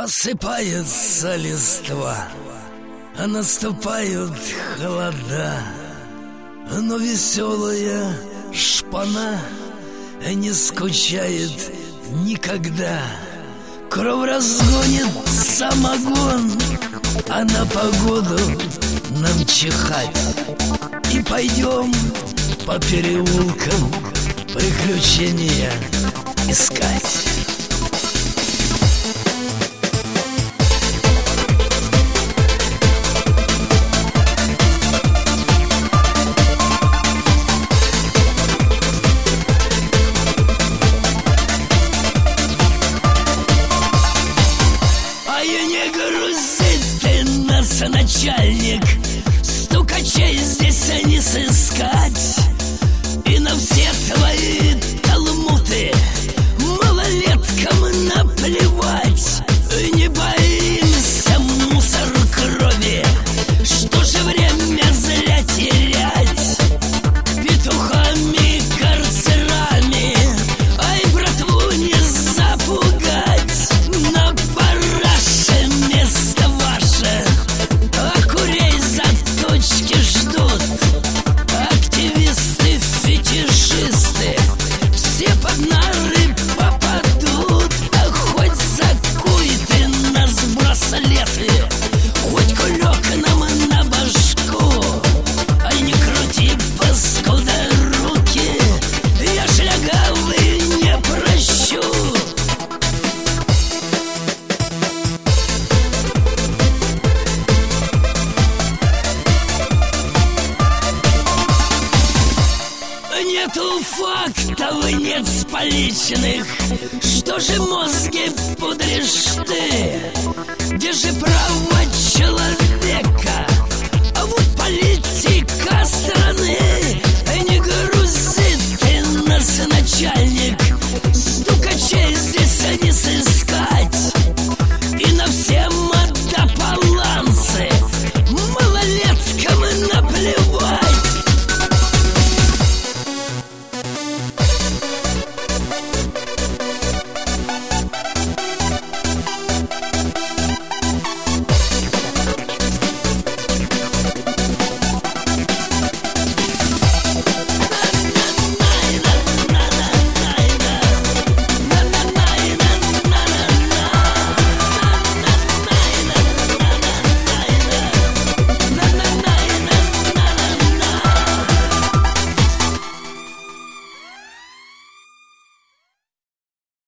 Осыпается листва, а наступают холода, но веселая шпана не скучает никогда. Кровь разгонит самогон, а на погоду нам чихать. И пойдем по переулкам приключения искать. Начальник, стукачей здесь не сыскать. И на все твои талмуды малолеткам наплевать. Не боимся мусор крови, что же время зря терять петухами, карцерами, ай, братву не запугать. На параше место ваше, ждут активисты, фетишисты, все под нары попадут. А хоть закуй ты нас браслеты, хоть кулек нам на башку, ай, не крути, паскуда, руки, я шлягавый не прощу. Нету фактов, нет с поличных. Что же мозги пудришь ты? Где же право?